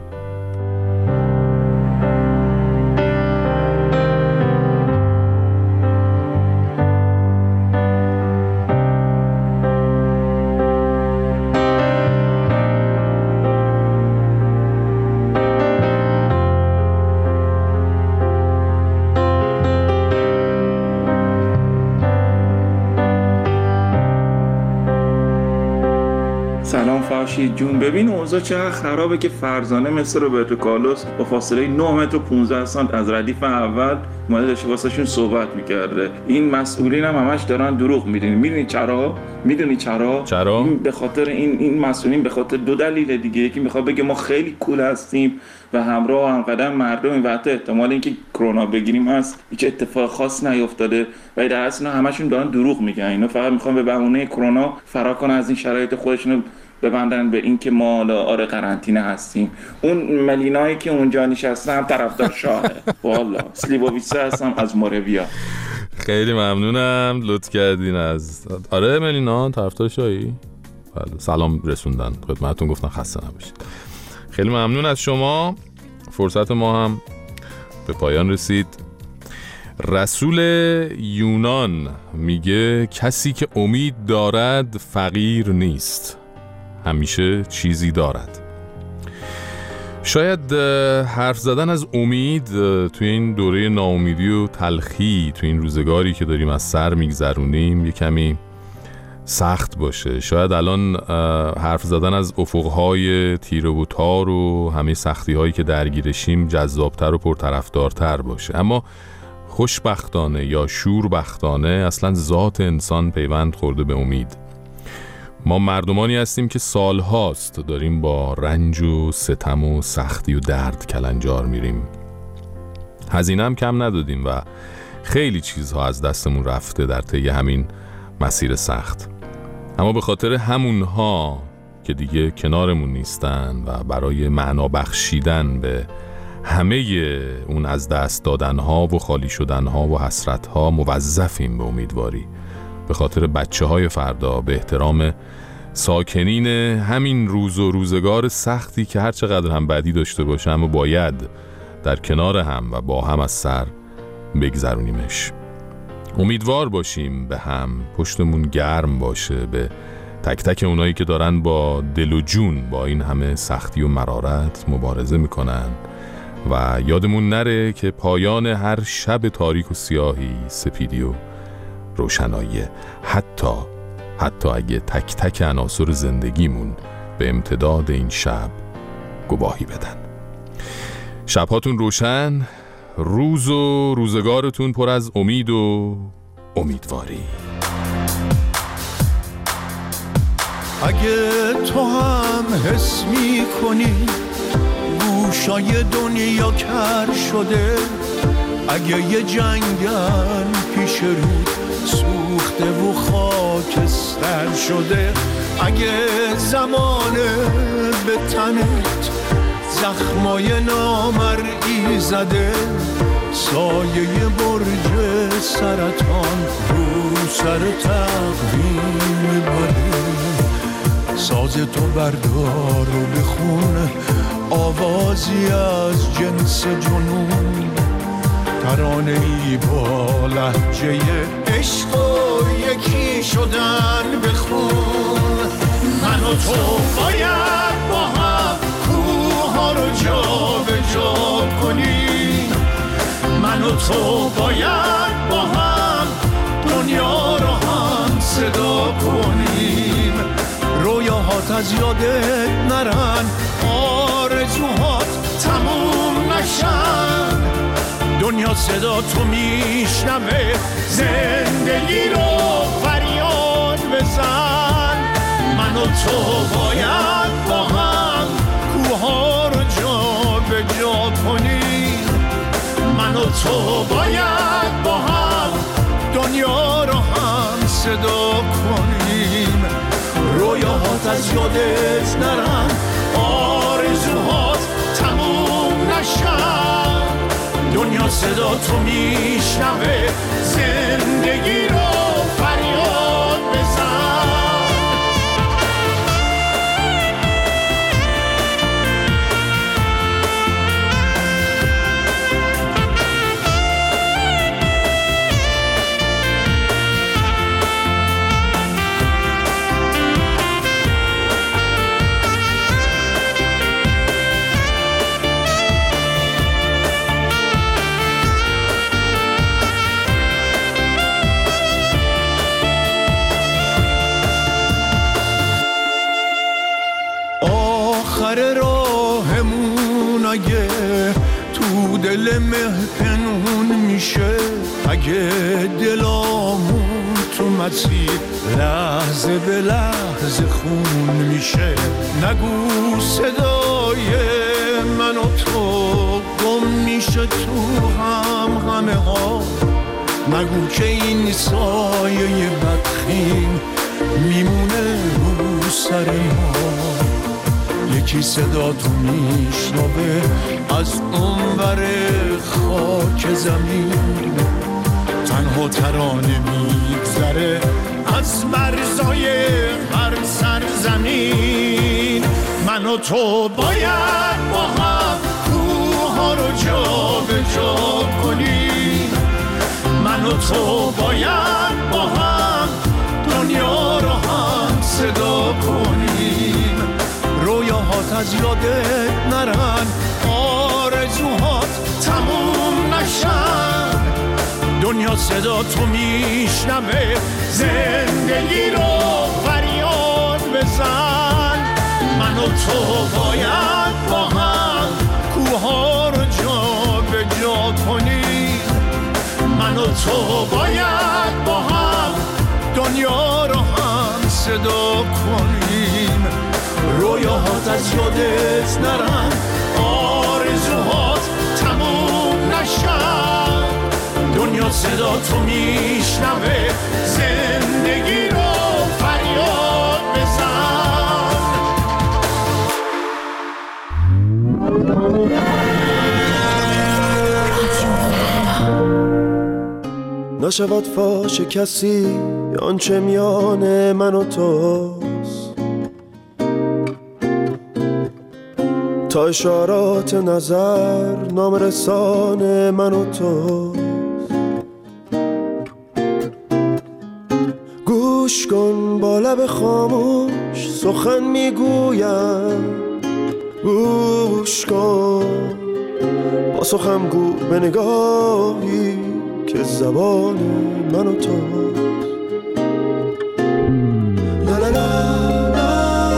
جون ببین اوضاع چقدر خرابه که فرزانه مثل روبرتو کارلوس با فاصله نه متر و پانزده سانت از ردیف اول اومده داشته واسهشون صحبت میکرده. این مسئولین هم همش دارن دروغ میدونی. میدونی چرا؟ میدونی چرا؟ چرا؟ این به خاطر این این مسئولین به خاطر دو دلیل دیگه. یکی میخواد بگه ما خیلی کول هستیم و همراه هم قدم مردم و حتی احتمال اینکه کرونا بگیریم هست هیچ اتفاق خاص نیفتاده و در اصل همشون دارن دروغ میگن. اینا فقط میخوان به بهونه کرونا فرار کنن از این شرایط خودشون ببندن به این که ما آره قرنطینه هستیم. اون ملینایی که اونجا نشسته هم طرفدار شاهه. والا سلیوویچه هستم از مورویا. خیلی ممنونم، لطف کردین. از آره ملینا طرفدار شاهی. بله سلام رسوندن خدمتتون، گفتن خسته نباشید. خیلی ممنون از شما. فرصت ما هم به پایان رسید. رسول یونان میگه کسی که امید دارد فقیر نیست، همیشه چیزی دارد. شاید حرف زدن از امید توی این دوره ناامیدی و تلخی، توی این روزگاری که داریم از سر میگذرونیم یه کمی سخت باشه. شاید الان حرف زدن از افقهای تیره و تار و همه سختی‌هایی که درگیرشیم جذابتر و پرطرفدارتر باشه، اما خوشبختانه یا شوربختانه اصلا ذات انسان پیوند خورده به امید. ما مردمانی هستیم که سالهاست داریم با رنج و ستم و سختی و درد کلنجار میریم. هزینه هم کم ندادیم و خیلی چیزها از دستمون رفته در طی همین مسیر سخت. اما به خاطر همونها که دیگه کنارمون نیستن و برای معنا بخشیدن به همه اون از دست دادنها و خالی شدنها و حسرتها موظفیم به امیدواری. به خاطر بچه های فردا، به احترام ساکنین همین روز و روزگار سختی که هر چقدر هم بدی داشته باشه اما باید در کنار هم و با هم از سر بگذرونیمش. امیدوار باشیم به هم، پشتمون گرم باشه به تک تک اونایی که دارن با دل و جون با این همه سختی و مرارت مبارزه میکنن و یادمون نره که پایان هر شب تاریک و سیاهی سپیدی و روشناییه، حتی حتی اگه تک تک عناصر زندگیمون به امتداد این شب گواهی بدن. شبهاتون روشن، روز و روزگارتون پر از امید و امیدواری. اگه تو هم حس می کنی گوشای دنیا کر شده، اگه یه جنگل پیش رود سوخته و خاکستر شده، اگه زمانه به تنت زخمای نامرئی زده، سایه برج سرطان رو سر تقویم بده، ساز تو بردار و بخون آوازی از جنس جنون، ترانه ای با لهجه عشق و یکی شدن بخون. من و تو باید با هم کوه ها رو جا به جا کنیم، من و تو باید با هم دنیا رو هم صدا کنیم، رویاهات از یادت نرن، آرزوهات تموم نشن، دنیا صدا تو میشنوه، زندگی رو فریاد بزن. من و تو باید با هم کوها رو جا به جا کنیم، من و تو باید با هم دنیا رو هم صدا کنیم، رویاهات از یادت نرن، آرزوهات تموم نشن. دنیا صدا تو میشنوه، زندگی رو فریاد بزن. آخر راهمون اگه تو دل مه پنهون میشه، اگه دلامون تو مسیر لحظه به لحظه خون میشه، نگو صدای من و تو گم میشه تو هم همه ها، نگو که این سایه بدخیم میمونه رو سر ما. یکی صدا تو میشنوه از اونور خاک زمین، تنها ترانه میگذره از مرزای هر سرزمین. من و تو باید با هم کوه ها رو جا به جا کنیم، من و تو باید با هم دنیا رو هم صدا کنیم. رویاهات از یادت نرن، آرزوهات تموم نشن. دنیا صدا تو میشنوه، زندگی رو فریاد بزن. من و تو باید با هم کوه ها رو جا به جا کنیم، من و تو باید با هم دنیا رو هم صدا کنیم. رویاهات از یادت نرن، آرزوهات تموم نشن. دنیا صدا تو میشنوه، زندگی رو فریاد بزن. نشود فاش کسی آنچه میان من و توست، تا اشارات نظر نام رسان من و توست. گوش کن با لب خاموش سخن میگویم، گوش کن با سخن گو به نگاهی که زبان من و توست. لا لا لا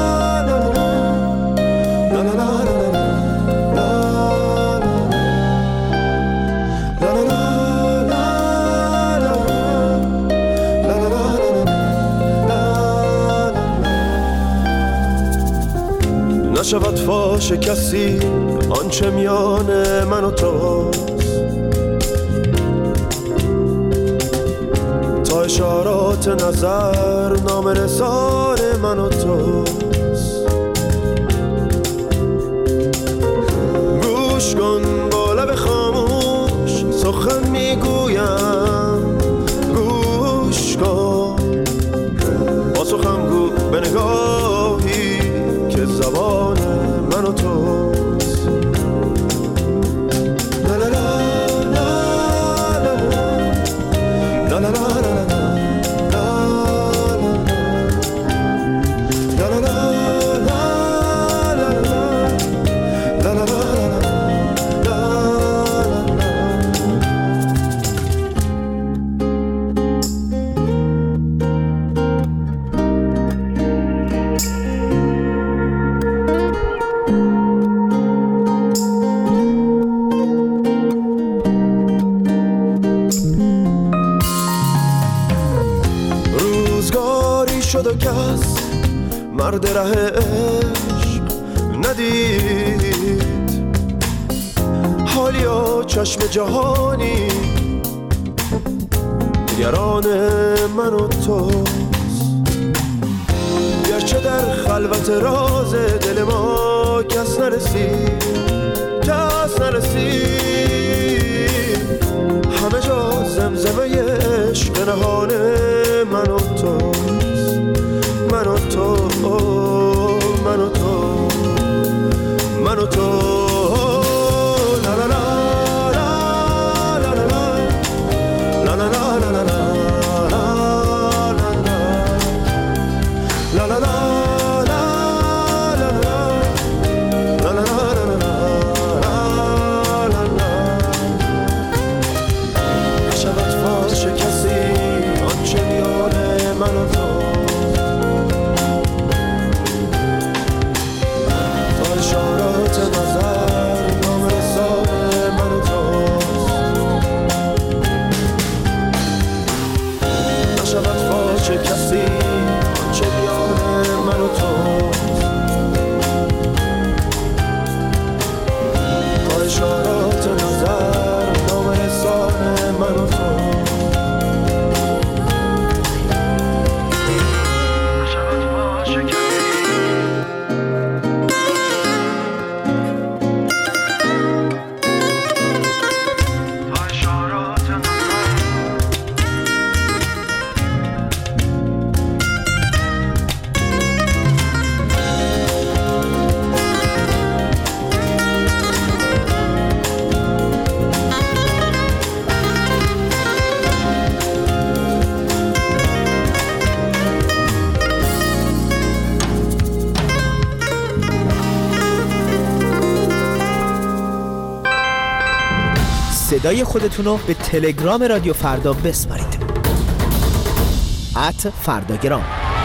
نشود فاش کسی آنچه میان من و توست، تا اشارات نظر نام رسان من و توست. گوش کن با لب خاموش سخن میگویم، گوش کن با سخن گو به نگاهی که زبان من و توست. لا لا لا لا لا لا لا شد و کس مرد ره عشق ندید، حالیا چشم جهانی نگران من و توست. گرچه در البته راز دل ما کس نرسید کس نرسید همه جا زمزمه عشق نهان من و توست من و تو من و تو من و تو لا لا لا لا لا لا لا لا لا لا لا لا صدای خودتون رو به تلگرام رادیو فردا بسپارید ات فرداگرام.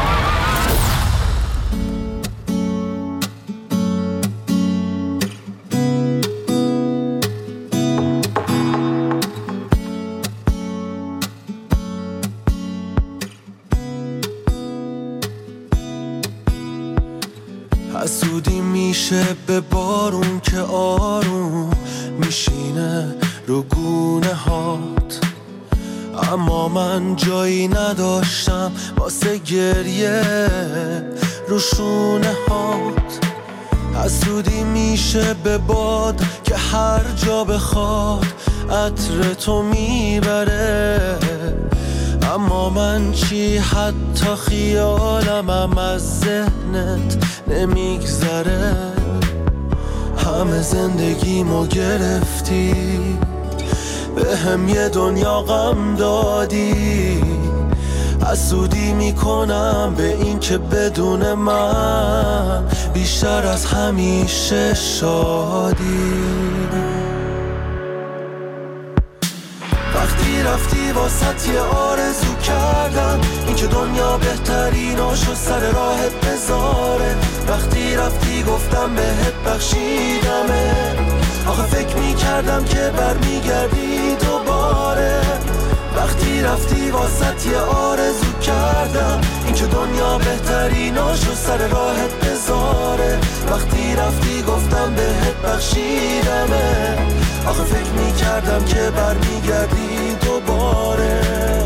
حسودی میشه به بارون که آروم میشینه رو گونه هات، اما من جایی نداشتم واسه گریه رو شونه هات. حسودی میشه به باد که هر جا بخواد عطر تو میبره، اما من چی حتی خیالمم از ذهنت نمیگذره. همه زندگیمو گرفتی، به هم یه دنیا غم دادی. حسودی میکنم به این که بدون من بیشتر از همیشه شادی. وقتی رفتی واسط یه آرزو کردم، این که دنیا بهتریناشو سر راهت بذاره. وقتی رفتی گفتم بهت بخشیدمه، آخه فکر میکردم که برمیگردی دوباره. وقتی رفتی واسط یه آرزو کردم، این که دنیا بهتریناشو سر راهت بذاره. وقتی رفتی گفتم بهت بخشیدمه، آخه فکر میکردم که برمیگردی دوباره.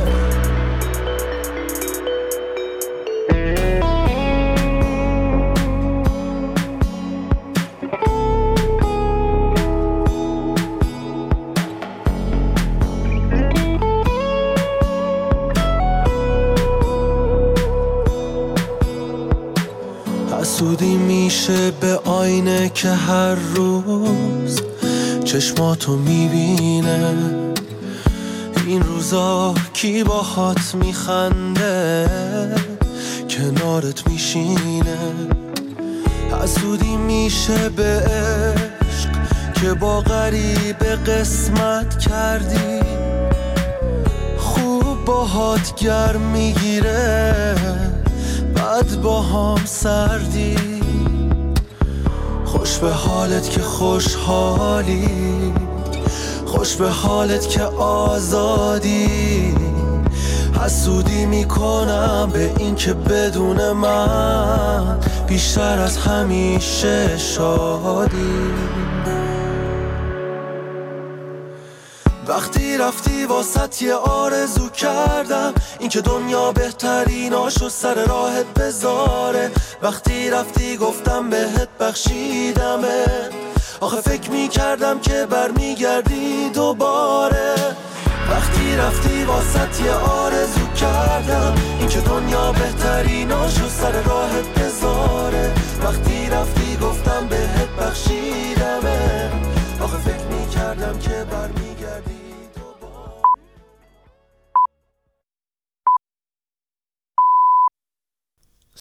حسودی میشه به آینه که هر روز چشماتو میبینه. این روزا کی باهات میخنده کنارت میشینه. حسودی میشه به عشق که با غریبه قسمت کردی، خوب باهات گرم میگیره بعد با هم سردی. خوش به حالت که خوشحالی، خوش به حالت که آزادی. حسودی میکنم به این که بدون من بیشتر از همیشه شادی. وقتی رفتی واسط یه آرزو کردم، این که دنیا بهتریناشو سر راهت بذاره. وقتی رفتی گفتم بهت بخشیدمه، آخه فکر میکردم که برمیگردی دوباره. وقتی رفتی واسط یه آرزو کردم، این که دنیا بهتریناشو سر راهت